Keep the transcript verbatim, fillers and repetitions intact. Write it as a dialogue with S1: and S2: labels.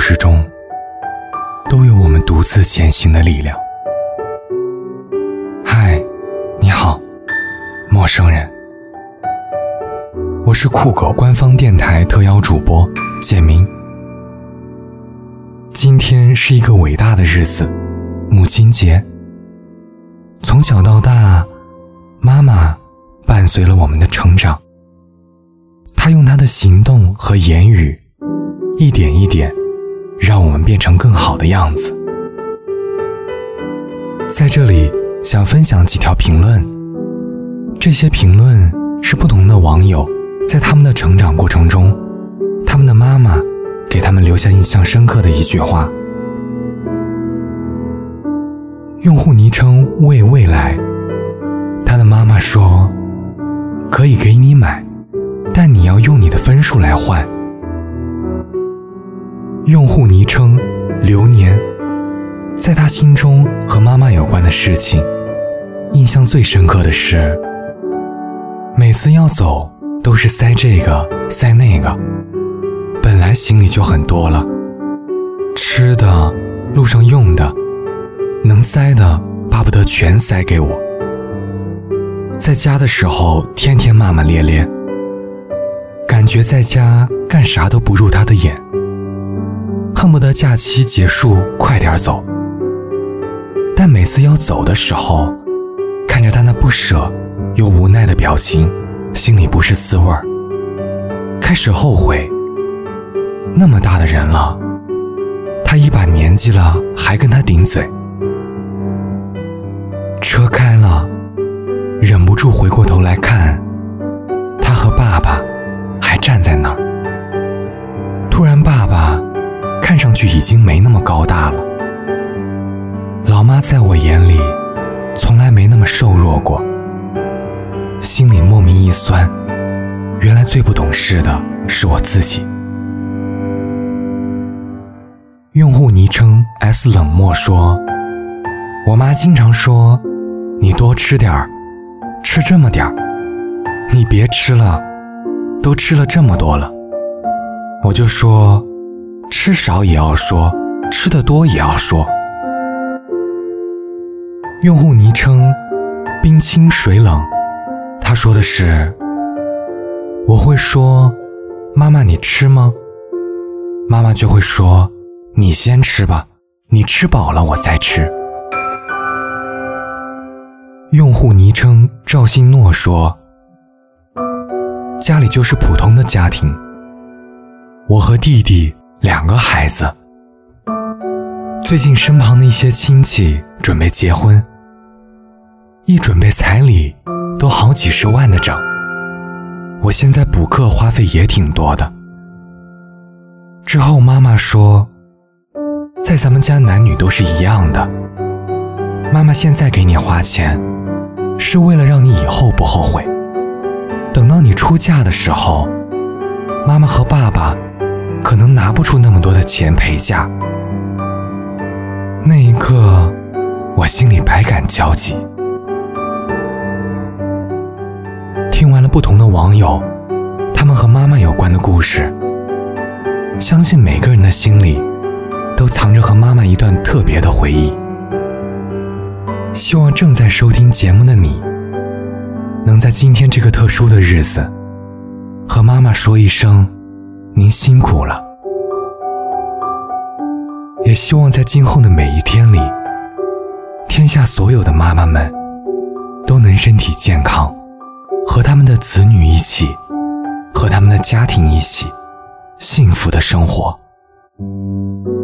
S1: 事中，都有我们独自前行的力量。嗨，你好，陌生人。我是酷狗官方电台特邀主播简明。今天是一个伟大的日子，母亲节。从小到大，妈妈伴随了我们的成长，她用她的行动和言语，一点一点让我们变成更好的样子。在这里想分享几条评论，这些评论是不同的网友在他们的成长过程中，他们的妈妈给他们留下印象深刻的一句话。用户昵称为未来，他的妈妈说，可以给你买，但你要用你的分数来换。用户昵称流年，在他心中和妈妈有关的事情，印象最深刻的是，每次要走都是塞这个塞那个，本来行李就很多了，吃的路上用的能塞的巴不得全塞给我。在家的时候天天骂骂咧咧，感觉在家干啥都不入他的眼，恨不得假期结束快点走。但每次要走的时候，看着他那不舍又无奈的表情，心里不是滋味儿，开始后悔，那么大的人了，他一把年纪了还跟他顶嘴。车开了，忍不住回过头来看，他和爸爸还站在那儿。突然爸爸看上去已经没那么高大了，老妈在我眼里从来没那么瘦弱过，心里莫名一酸，原来最不懂事的是我自己。用户昵称 S 冷漠说，我妈经常说，你多吃点儿，吃这么点儿，你别吃了，都吃了这么多了。我就说，吃少也要说，吃得多也要说。用户昵称冰清水冷，他说的是，我会说，妈妈你吃吗？妈妈就会说，你先吃吧，你吃饱了我再吃。用户昵称赵新诺说，家里就是普通的家庭，我和弟弟两个孩子，最近身旁的一些亲戚准备结婚，一准备彩礼都好几十万的整，我现在补课花费也挺多的。之后妈妈说，在咱们家男女都是一样的，妈妈现在给你花钱是为了让你以后不后悔，等到你出嫁的时候，妈妈和爸爸可能拿不出那么多的钱陪嫁。那一刻我心里百感交集。听完了不同的网友他们和妈妈有关的故事，相信每个人的心里都藏着和妈妈一段特别的回忆。希望正在收听节目的你，能在今天这个特殊的日子，和妈妈说一声，您辛苦了。也希望在今后的每一天里，天下所有的妈妈们都能身体健康，和他们的子女一起，和他们的家庭一起，幸福的生活。